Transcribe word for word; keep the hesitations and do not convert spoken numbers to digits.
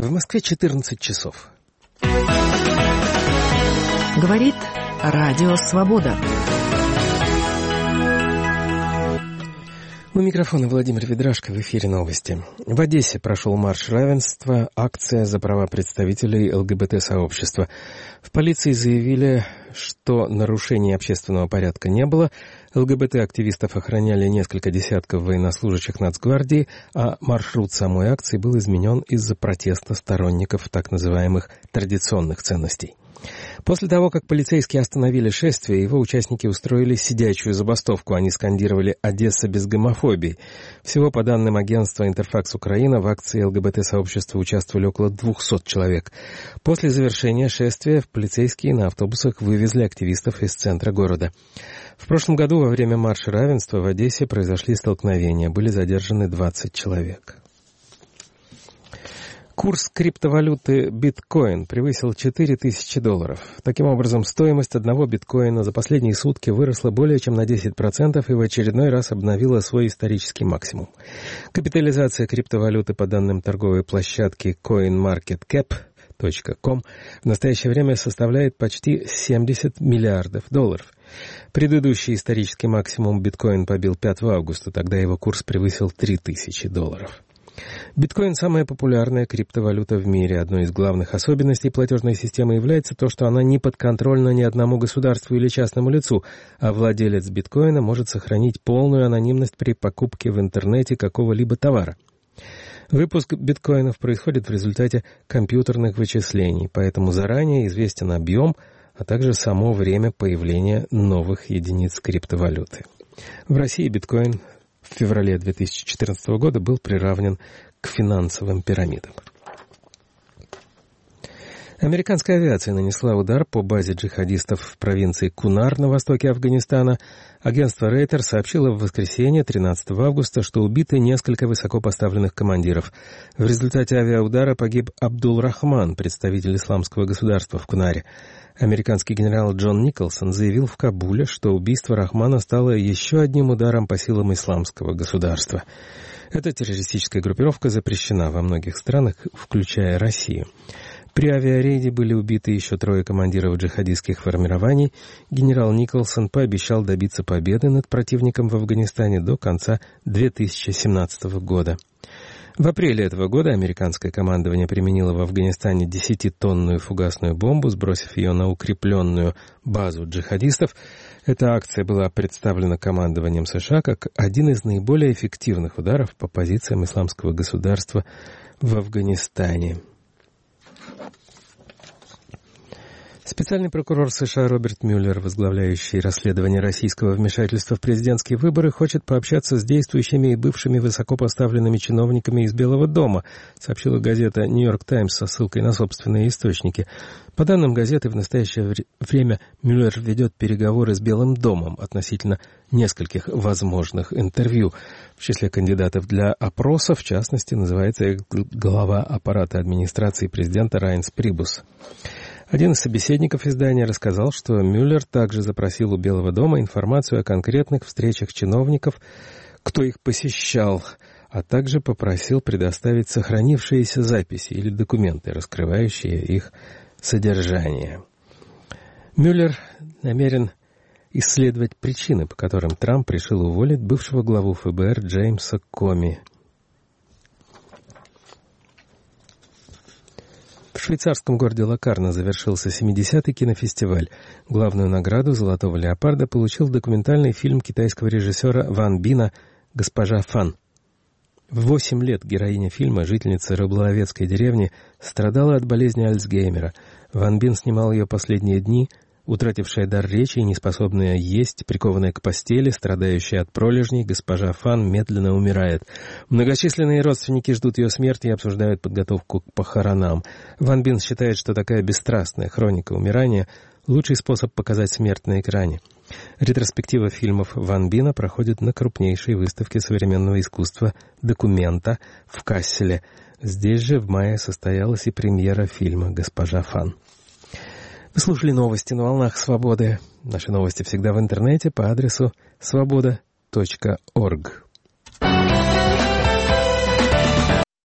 В Москве четырнадцать часов. Говорит Радио Свобода. У микрофона Владимир Ведрашко, в эфире новости. В Одессе прошел марш равенства, акция за права представителей ЛГБТ-сообщества. В полиции заявили, что нарушений общественного порядка не было. ЛГБТ-активистов охраняли несколько десятков военнослужащих Нацгвардии, а маршрут самой акции был изменен из-за протеста сторонников так называемых традиционных ценностей. После того, как полицейские остановили шествие, его участники устроили сидячую забастовку. Они скандировали «Одесса без гомофобии». Всего, по данным агентства «Интерфакс Украина», в акции ЛГБТ-сообщества участвовали около двухсот человек. После завершения шествия полицейские на автобусах вывезли активистов из центра города. В прошлом году во время марша равенства в Одессе произошли столкновения. Были задержаны двадцать человек. Курс криптовалюты биткоин превысил четыре тысячи долларов. Таким образом, стоимость одного биткоина за последние сутки выросла более чем на десять процентов и в очередной раз обновила свой исторический максимум. Капитализация криптовалюты по данным торговой площадки коин маркет кэп точка ком в настоящее время составляет почти семьдесят миллиардов долларов. Предыдущий исторический максимум биткоин побил пятого августа, тогда его курс превысил три тысячи долларов. Биткоин – самая популярная криптовалюта в мире. Одной из главных особенностей платежной системы является то, что она не подконтрольна ни одному государству или частному лицу, а владелец биткоина может сохранить полную анонимность при покупке в интернете какого-либо товара. Выпуск биткоинов происходит в результате компьютерных вычислений, поэтому заранее известен объем, а также само время появления новых единиц криптовалюты. В России биткоин в феврале две тысячи четырнадцатого года был приравнен к финансовым пирамидам. Американская авиация нанесла удар по базе джихадистов в провинции Кунар на востоке Афганистана. Агентство Рейтер сообщило в воскресенье, тринадцатого августа, что убиты несколько высокопоставленных командиров. В результате авиаудара погиб Абдул-Рахман, представитель исламского государства в Кунаре. Американский генерал Джон Николсон заявил в Кабуле, что убийство Рахмана стало еще одним ударом по силам исламского государства. Эта террористическая группировка запрещена во многих странах, включая Россию. При авиарейде были убиты еще трое командиров джихадистских формирований. Генерал Николсон пообещал добиться победы над противником в Афганистане до конца две тысячи семнадцатого года. В апреле этого года американское командование применило в Афганистане десятитонную фугасную бомбу, сбросив ее на укрепленную базу джихадистов. Эта акция была представлена командованием США как один из наиболее эффективных ударов по позициям исламского государства в Афганистане. Специальный прокурор США Роберт Мюллер, возглавляющий расследование российского вмешательства в президентские выборы, хочет пообщаться с действующими и бывшими высокопоставленными чиновниками из Белого дома, сообщила газета «Нью-Йорк Таймс» со ссылкой на собственные источники. По данным газеты, в настоящее время Мюллер ведет переговоры с Белым домом относительно нескольких возможных интервью. В числе кандидатов для опроса, в частности, называется глава аппарата администрации президента Райнс Прибус. Один из собеседников издания рассказал, что Мюллер также запросил у Белого дома информацию о конкретных встречах чиновников, кто их посещал, а также попросил предоставить сохранившиеся записи или документы, раскрывающие их содержание. Мюллер намерен исследовать причины, по которым Трамп решил уволить бывшего главу эф бэ эр Джеймса Коми. В швейцарском городе Локарно завершился семидесятый кинофестиваль. Главную награду «Золотого леопарда» получил документальный фильм китайского режиссера Ван Бина «Госпожа Фан». В восемь лет героиня фильма, жительница рыболовецкой деревни, страдала от болезни Альцгеймера. Ван Бин снимал ее последние дни. Утратившая дар речи и неспособная есть, прикованная к постели, страдающая от пролежней, госпожа Фан медленно умирает. Многочисленные родственники ждут ее смерти и обсуждают подготовку к похоронам. Ван Бин считает, что такая бесстрастная хроника умирания – лучший способ показать смерть на экране. Ретроспектива фильмов Ван Бина проходит на крупнейшей выставке современного искусства «Документа» в Касселе. Здесь же в мае состоялась и премьера фильма «Госпожа Фан». Вы слушали новости на волнах «Свободы». Наши новости всегда в интернете по адресу свобода точка орг.